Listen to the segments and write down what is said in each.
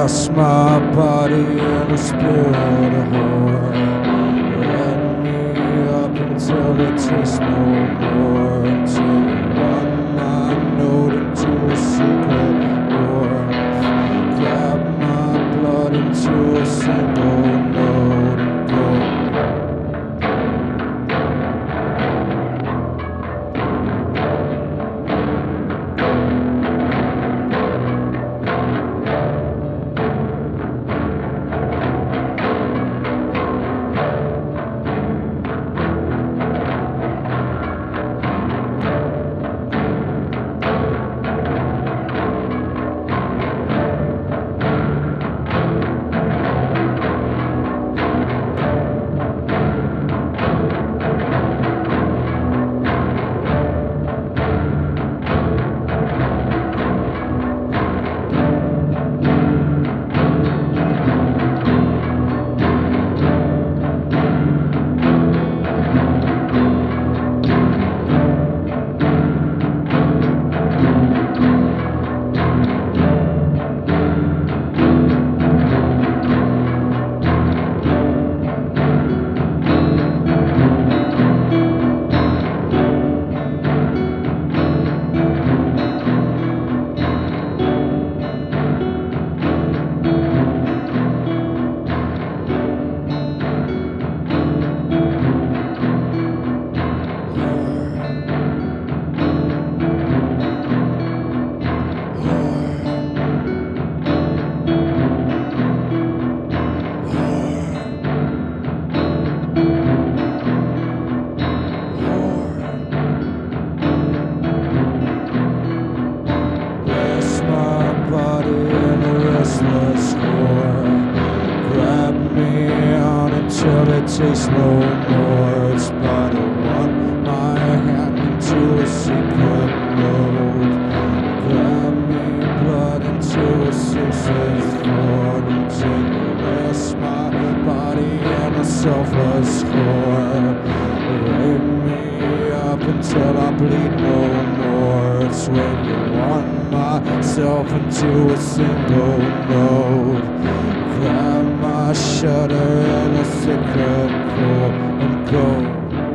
lost my body in a spirit of horror. Let me up until it tastes no more, until you run my note into a secret warmth. Grab my blood into a single note and go. Until it tastes no more. It's but a one my hand into a secret note. Grab me blood into a sixth chord until you rest my body in a selfless core. Rape me up until I bleed no more. It's when you want myself into a single note. Grab my shutter in a secret core and go.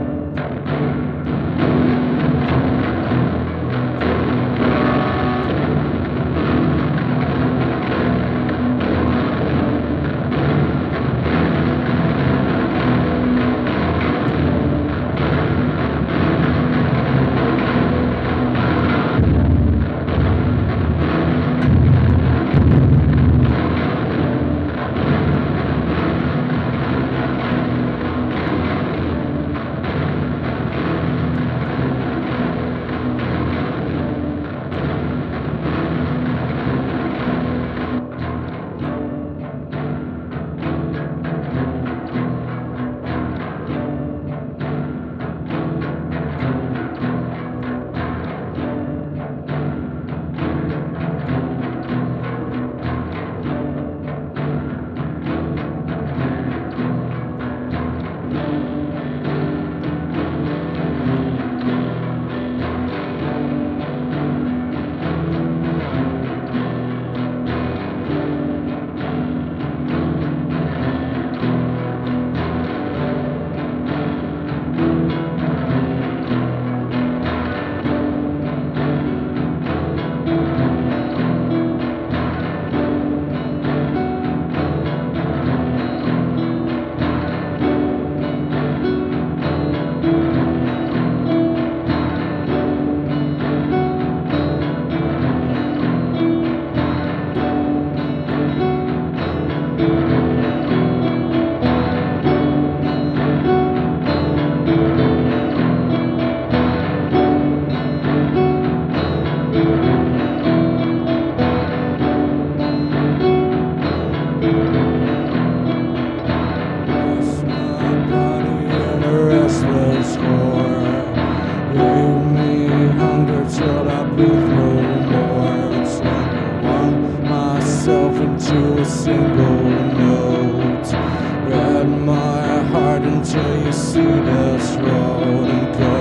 Into a single note. Read my heart until you see this road and go.